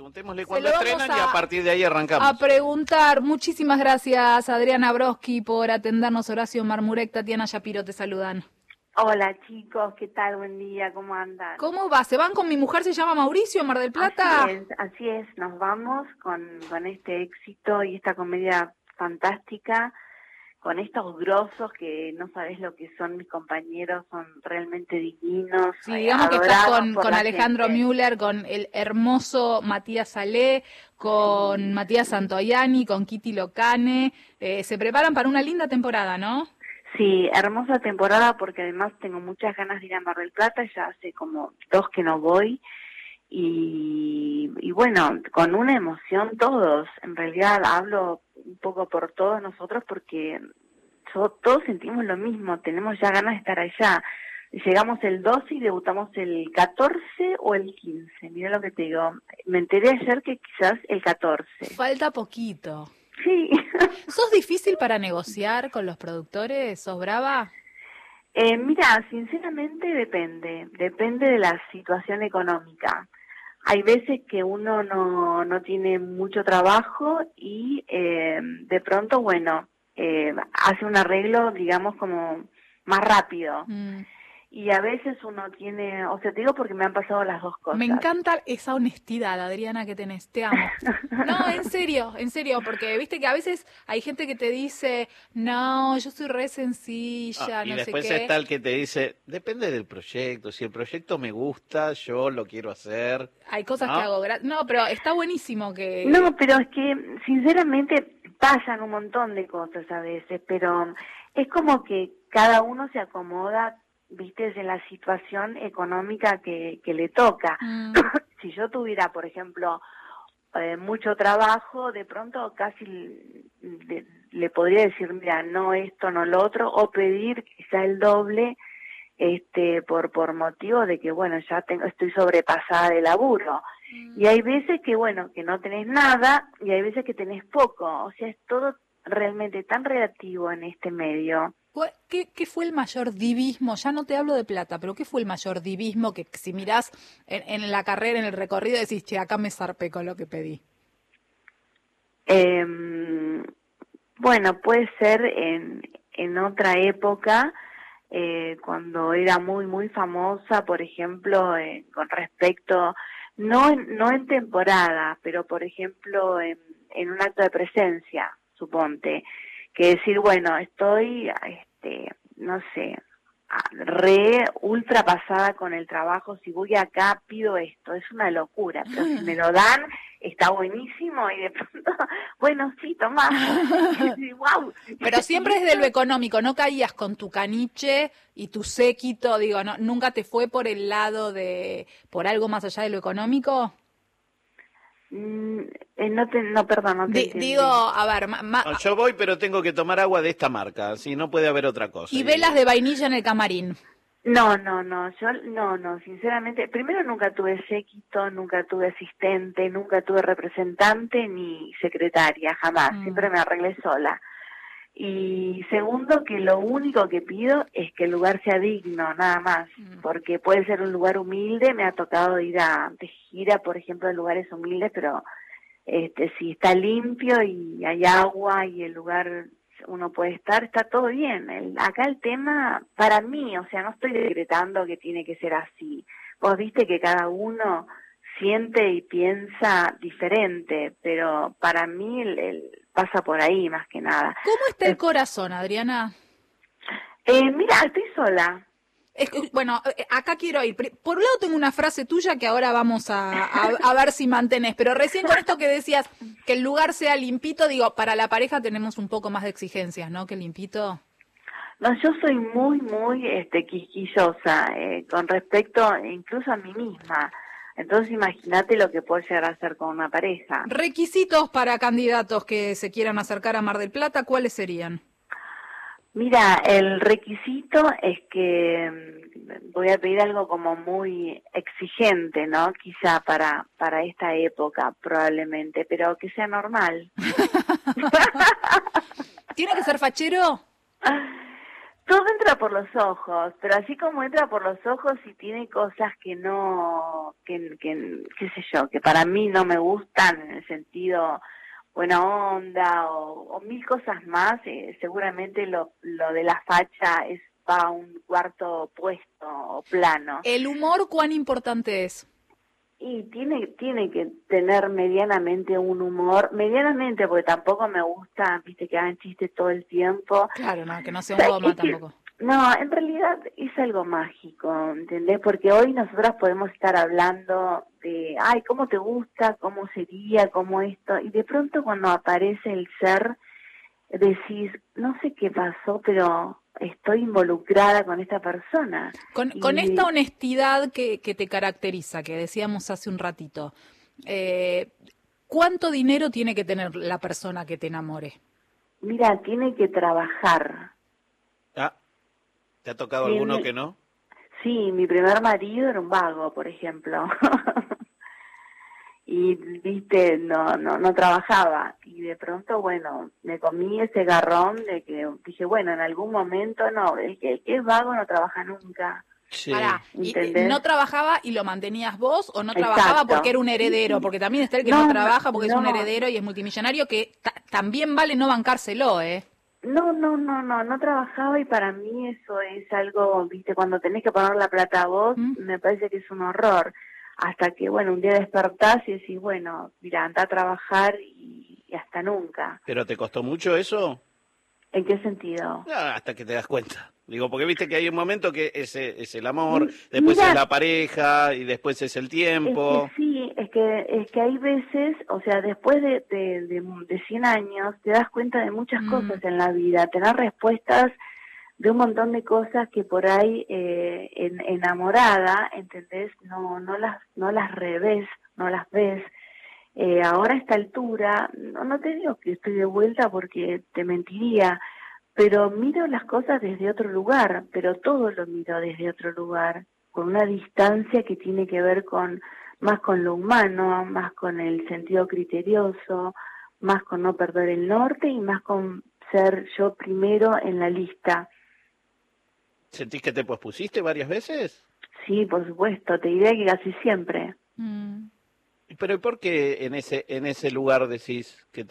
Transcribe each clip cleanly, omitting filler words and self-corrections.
Preguntémosle Se cuándo lo vamos estrenan y a partir de ahí arrancamos. a preguntar. Muchísimas gracias, Adriana Broski, por atendernos. Horacio Marmurek, Tatiana Shapiro te saludan. Hola chicos, ¿qué tal? Buen día, ¿cómo andan? ¿Cómo va? ¿Se van con Mi Mujer se llama Mauricio, Mar del Plata? Así es, nos vamos con este éxito y esta comedia fantástica, con estos grosos que no sabés lo que son mis compañeros, son realmente divinos. Sí, digamos que estás con Alejandro gente. Müller, con el hermoso Matías Salé, con Matías Santoianni, con Kitty Locane. Se preparan para una linda temporada, ¿no? Sí, hermosa temporada porque además tengo muchas ganas de ir a Mar del Plata, ya hace como 2 que no voy y bueno, con una emoción todos, en realidad hablo un poco por todos nosotros porque todos sentimos lo mismo, tenemos ya ganas de estar allá. Llegamos el 12 y debutamos el 14 o el 15, mira lo que te digo, me enteré ayer que quizás el 14. Falta poquito. Sí. ¿Sos difícil para negociar con los productores? ¿Sos brava? Mira, sinceramente depende de la situación económica. Hay veces que uno no tiene mucho trabajo y de pronto, bueno, hace un arreglo, digamos, como más rápido. Y a veces uno tiene, o sea, te digo porque me han pasado las dos cosas. Me encanta esa honestidad, Adriana, que tenés, te amo. No, en serio, porque viste que a veces hay gente que te dice, no, yo soy re sencilla, no sé qué. Y después está el que te dice, depende del proyecto, si el proyecto me gusta, yo lo quiero hacer. Hay cosas que hago gratis. No, pero está buenísimo que... No, pero es que, sinceramente, pasan un montón de cosas a veces, pero es como que cada uno se acomoda, viste, en la situación económica que le toca. Si yo tuviera, por ejemplo, mucho trabajo, de pronto casi le podría decir, mira, no esto, no lo otro, o pedir quizá el doble, por motivo de que, bueno, ya estoy sobrepasada de laburo. Y hay veces que, bueno, que no tenés nada, y hay veces que tenés poco, o sea, es todo realmente tan relativo en este medio. ¿Qué fue el mayor divismo? Ya no te hablo de plata, pero ¿qué fue el mayor divismo que si mirás en la carrera, en el recorrido, decís, che, acá me zarpé con lo que pedí? Bueno, puede ser en otra época, cuando era muy, muy famosa, por ejemplo, con respecto, no en temporada, pero por ejemplo en un acto de presencia, suponte, que decir, bueno, estoy, no sé, ultra pasada con el trabajo, si voy acá pido esto, es una locura, pero si me lo dan, está buenísimo y de pronto, bueno, sí, tomá. Wow. Pero siempre desde lo económico, no caías con tu caniche y tu séquito, digo, no, ¿nunca te fue por el lado por algo más allá de lo económico? Perdón, no te entendí. Digo, a ver... No, yo voy, pero tengo que tomar agua de esta marca, si no puede haber otra cosa. Y velas de vainilla en el camarín. No, yo sinceramente, primero nunca tuve séquito, nunca tuve asistente, nunca tuve representante ni secretaria, jamás, siempre me arreglé sola. Y segundo, que lo único que pido es que el lugar sea digno, nada más, porque puede ser un lugar humilde, me ha tocado ir de gira, por ejemplo, en lugares humildes, pero si está limpio y hay agua y el lugar uno puede estar, está todo bien. Acá el tema, para mí, o sea, no estoy decretando que tiene que ser así. Vos viste que cada uno siente y piensa diferente, pero para mí pasa por ahí más que nada. ¿Cómo está el corazón, Adriana? Mira, estoy sola. Bueno, acá quiero ir. Por un lado tengo una frase tuya que ahora vamos a ver si mantenés, pero recién con esto que decías, que el lugar sea limpito, digo, para la pareja tenemos un poco más de exigencias, ¿no? Que limpito. No, yo soy muy, muy quisquillosa con respecto incluso a mí misma. Entonces imagínate lo que puedo llegar a hacer con una pareja. Requisitos para candidatos que se quieran acercar a Mar del Plata, ¿cuáles serían? Mira, el requisito es que voy a pedir algo como muy exigente, ¿no? Quizá para esta época probablemente, pero que sea normal. ¿Tiene que ser fachero? Todo entra por los ojos, pero así como entra por los ojos y tiene cosas que no, qué sé yo, que para mí no me gustan en el sentido buena onda o mil cosas más, seguramente lo de la facha va a un cuarto puesto o plano. ¿El humor cuán importante es? Y tiene que tener medianamente un humor, medianamente, porque tampoco me gusta, viste, que hagan chistes todo el tiempo. Claro, no, que no sea un goma tampoco. No, en realidad es algo mágico, ¿entendés? Porque hoy nosotras podemos estar hablando de, ay, ¿cómo te gusta? ¿Cómo sería? ¿Cómo esto? Y de pronto cuando aparece el ser, decís, no sé qué pasó, pero estoy involucrada con esta persona. Con esta honestidad que te caracteriza, que decíamos hace un ratito, ¿cuánto dinero tiene que tener la persona que te enamore? Mira, tiene que trabajar. ¿Te ha tocado alguno que no? Sí, mi primer marido era un vago, por ejemplo. Y, viste, no trabajaba. Y de pronto, bueno, me comí ese garrón de que dije, bueno, en algún momento, no, el que es vago no trabaja nunca. Sí. Pará, ¿no trabajaba y lo mantenías vos o no trabajaba Exacto. porque era un heredero? Porque también está el que no trabaja porque es un heredero y es multimillonario, que también vale no bancárselo, ¿eh? No trabajaba y para mí eso es algo, viste, cuando tenés que poner la plata a vos, me parece que es un horror. Hasta que, bueno, un día despertás y decís, bueno, mira, anda a trabajar y hasta nunca. ¿Pero te costó mucho eso? ¿En qué sentido? Hasta que te das cuenta. Digo, porque viste que hay un momento que es el amor, después es la pareja y después es el tiempo. Es que hay veces, o sea, después de 100 años te das cuenta de muchas cosas en la vida, tener respuestas de un montón de cosas que por ahí enamorada, ¿entendés? No las revés, no las ves. Ahora a esta altura, no te digo que estoy de vuelta porque te mentiría, pero miro las cosas desde otro lugar, pero todo lo miro desde otro lugar, con una distancia que tiene que ver más con lo humano, más con el sentido criterioso, más con no perder el norte y más con ser yo primero en la lista. ¿Sentís que te pospusiste varias veces? Sí, por supuesto, te diré que casi siempre. Pero ¿por qué en ese lugar decís que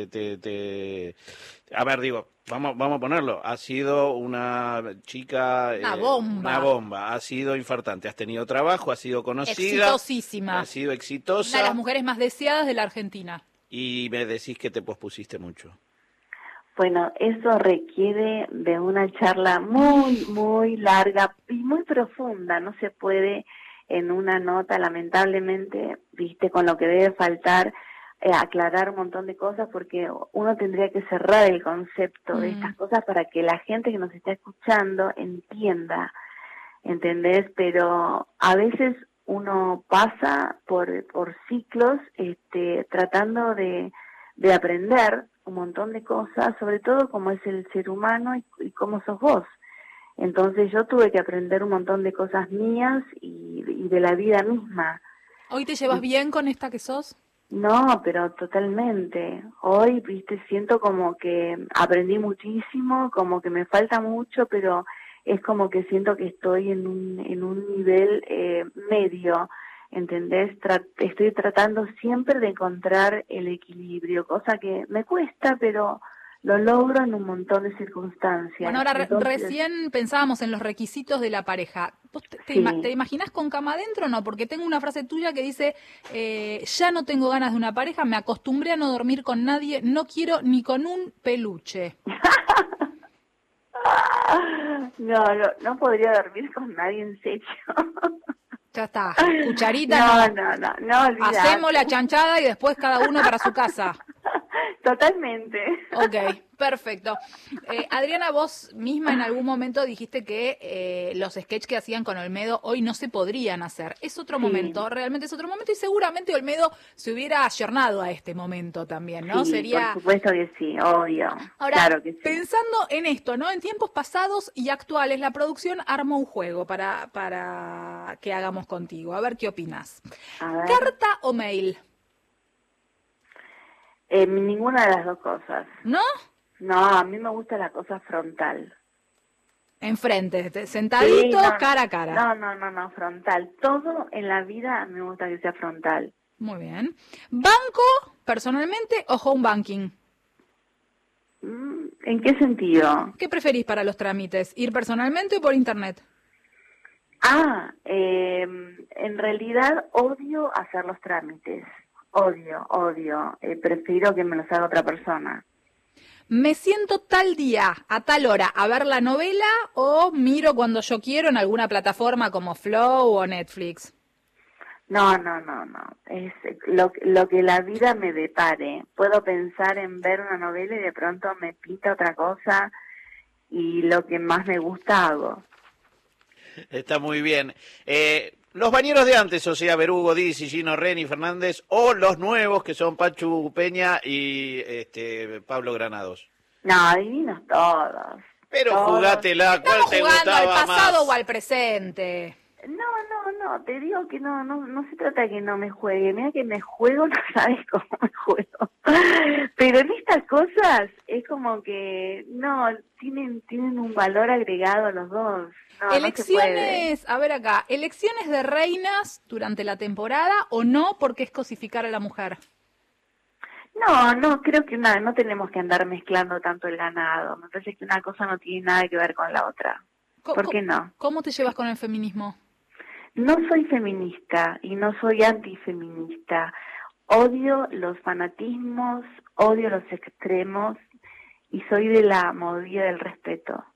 a ver, digo, vamos a ponerlo, has sido una chica... Una bomba. Has sido infartante, has tenido trabajo, has sido conocida... Exitosísima. Has sido exitosa... Una de las mujeres más deseadas de la Argentina. Y me decís que te pospusiste mucho. Bueno, eso requiere de una charla muy, muy larga y muy profunda, no se puede... en una nota, lamentablemente, viste, con lo que debe faltar, aclarar un montón de cosas, porque uno tendría que cerrar el concepto de estas cosas para que la gente que nos está escuchando entienda, ¿entendés? Pero a veces uno pasa por ciclos tratando de aprender un montón de cosas, sobre todo cómo es el ser humano y cómo sos vos. Entonces yo tuve que aprender un montón de cosas mías y de la vida misma. ¿Hoy te llevas bien con esta que sos? No, pero totalmente. Hoy, viste, siento como que aprendí muchísimo, como que me falta mucho, pero es como que siento que estoy en un nivel medio, ¿entendés? Estoy tratando siempre de encontrar el equilibrio, cosa que me cuesta, pero... lo logro en un montón de circunstancias. Bueno, ahora recién pensábamos en los requisitos de la pareja. ¿Vos te imaginás con cama adentro o no? Porque tengo una frase tuya que dice, ya no tengo ganas de una pareja, me acostumbré a no dormir con nadie, no quiero ni con un peluche. No podría dormir con nadie, en serio. Ya está, cucharita. No, olvidate. Hacemos la chanchada y después cada uno para su casa. Totalmente. Ok, perfecto. Adriana, vos misma en algún momento dijiste que los sketches que hacían con Olmedo hoy no se podrían hacer. Es otro momento, realmente es otro momento y seguramente Olmedo se hubiera ayornado a este momento también, ¿no? Sí, Sería... por supuesto que sí, obvio. Ahora, claro que sí. Pensando en esto, ¿no? En tiempos pasados y actuales, la producción armó un juego para que hagamos contigo. A ver qué opinas. ¿Carta o mail? Ninguna de las dos cosas. ¿No? No, a mí me gusta la cosa frontal. Enfrente, sentaditos, Sí, no, cara a cara. no, frontal. Todo en la vida me gusta que sea frontal. Muy bien. ¿Banco, personalmente, o home banking? ¿En qué sentido? ¿Qué preferís para los trámites? ¿Ir personalmente o por internet? En realidad odio hacer los trámites. Odio. Prefiero que me los haga otra persona. ¿Me siento tal día, a tal hora, a ver la novela o miro cuando yo quiero en alguna plataforma como Flow o Netflix? No. Es lo que la vida me depare. Puedo pensar en ver una novela y de pronto me pinta otra cosa y lo que más me gusta hago. Está muy bien. Los bañeros de antes, o sea, Berugo, Dizzy, Gino Reni, Fernández, o los nuevos que son Pachu Peña y Pablo Granados. No, divinos todos. Pero Todos. jugátela, ¿cuál Estamos te jugando al gustaba pasado más? o al presente. No, te digo que no se trata de que no me juegue, mira que me juego, no sabes cómo me juego. Pero en estas cosas es como que, no, tienen un valor agregado los dos. No se puede. Elecciones, a ver acá, elecciones de reinas durante la temporada o no porque es cosificar a la mujer. No, creo que no tenemos que andar mezclando tanto el ganado. Me parece que una cosa no tiene nada que ver con la otra. ¿Por qué no? ¿Cómo te llevas con el feminismo? No soy feminista y no soy antifeminista. Odio los fanatismos, odio los extremos y soy de la movida del respeto.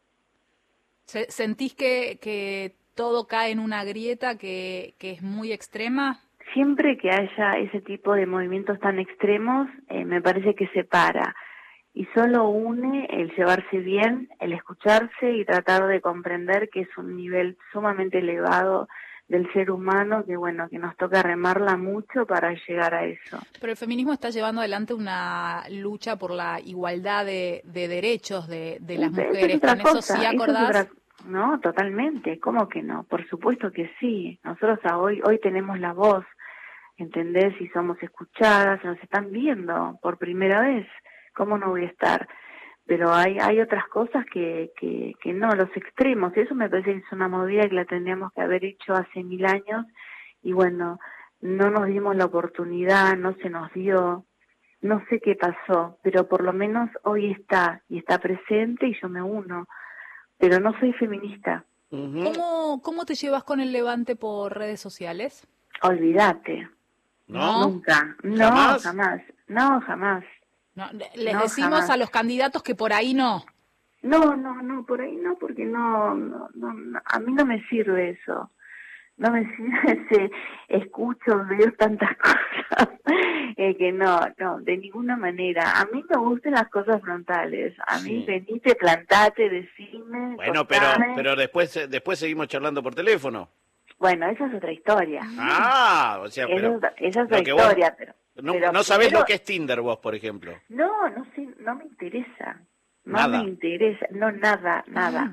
¿Sentís que todo cae en una grieta que es muy extrema? Siempre que haya ese tipo de movimientos tan extremos, me parece que separa. Y solo une el llevarse bien, el escucharse y tratar de comprender que es un nivel sumamente elevado del ser humano, que bueno, que nos toca remarla mucho para llegar a eso. Pero el feminismo está llevando adelante una lucha por la igualdad de derechos de las mujeres. ¿Con eso sí acordás? No, totalmente. ¿Cómo que no? Por supuesto que sí. Nosotros hoy tenemos la voz, ¿entendés? Y somos escuchadas, nos están viendo por primera vez. ¿Cómo no voy a estar? Pero hay otras cosas que no, los extremos. Eso me parece que es una movida que la tendríamos que haber hecho hace 1000 años. Y bueno, no nos dimos la oportunidad, no se nos dio, no sé qué pasó, pero por lo menos hoy está, y está presente y yo me uno. Pero no soy feminista. ¿Cómo te llevas con el levante por redes sociales? Olvídate. ¿No? Nunca. ¿Jamás? Jamás. No, jamás. No, les decimos jamás a los candidatos que por ahí no. No, por ahí no, porque no, a mí no me sirve eso. No me sirve escucho, veo tantas cosas que no, de ninguna manera. A mí me gustan las cosas frontales. A mí venite, plantate, decime. Bueno, contame. pero después seguimos charlando por teléfono. Bueno, esa es otra historia. O sea, pero esa es otra historia, pero no sabés lo que es Tinder vos, por ejemplo. No sé, no me interesa. Nada. Me interesa, no, nada.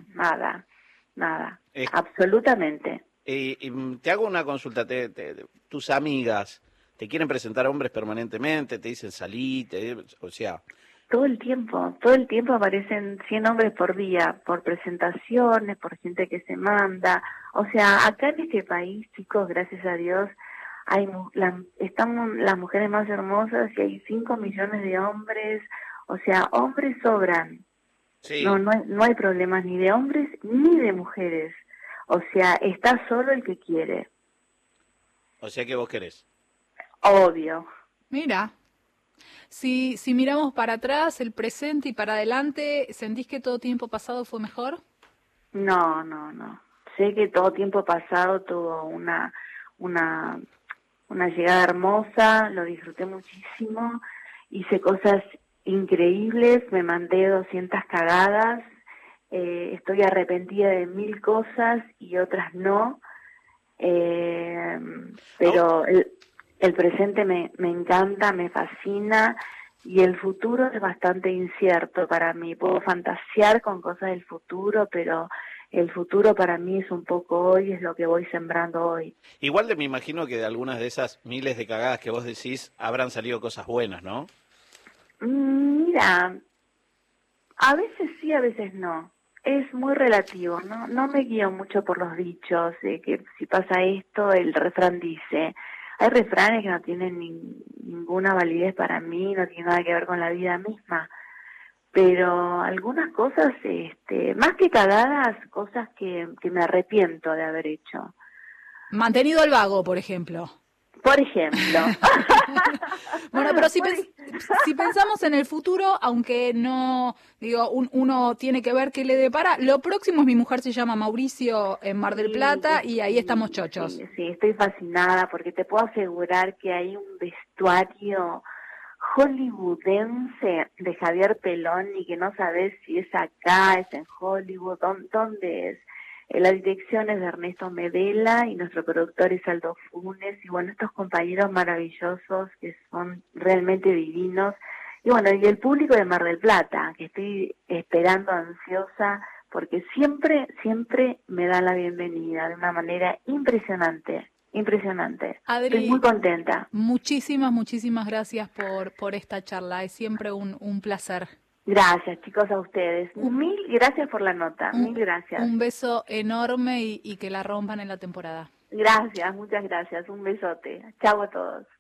Absolutamente. Y te hago una consulta, tus amigas te quieren presentar hombres permanentemente, te dicen salí, o sea... Todo el tiempo aparecen 100 hombres por día, por presentaciones, por gente que se manda. O sea, acá en este país, chicos, gracias a Dios, estamos las mujeres más hermosas y hay 5 millones de hombres. O sea, hombres sobran. Sí. No hay problemas ni de hombres ni de mujeres. O sea, está solo el que quiere. O sea que vos querés. Obvio. Mira, si miramos para atrás, el presente y para adelante, ¿sentís que todo tiempo pasado fue mejor? No. Sé que todo tiempo pasado tuvo una llegada hermosa, lo disfruté muchísimo, hice cosas increíbles, me mandé 200 cagadas, estoy arrepentida de 1000 cosas y otras no, pero el presente me encanta, me fascina y el futuro es bastante incierto para mí. Puedo fantasear con cosas del futuro, pero el futuro para mí es un poco hoy, es lo que voy sembrando hoy. Igual me imagino que de algunas de esas miles de cagadas que vos decís habrán salido cosas buenas, ¿no? Mira, a veces sí, a veces no. Es muy relativo, ¿no? No me guío mucho por los dichos, de que si pasa esto, el refrán dice. Hay refranes que no tienen ninguna validez para mí, no tienen nada que ver con la vida misma. Pero algunas cosas, más que cagadas, cosas que me arrepiento de haber hecho. Mantenido el vago, por ejemplo. Por ejemplo. Bueno, pero si pensamos en el futuro, aunque no, digo, uno tiene que ver qué le depara, lo próximo es Mi Mujer se llama Mauricio en Mar del Plata y ahí estamos chochos. Sí, estoy fascinada porque te puedo asegurar que hay un vestuario hollywoodense de Javier Peloni que no sabes si es acá, es en Hollywood, dónde es. La dirección es de Ernesto Medela y nuestro productor es Aldo Funes y bueno, estos compañeros maravillosos que son realmente divinos y bueno, y el público de Mar del Plata que estoy esperando ansiosa porque siempre me dan la bienvenida de una manera impresionante. Adri, estoy muy contenta. Muchísimas gracias por esta charla, es siempre un placer. Gracias, chicos, a ustedes. Mil gracias por la nota, mil gracias. Un beso enorme y que la rompan en la temporada. Gracias, muchas gracias. Un besote. Chau a todos.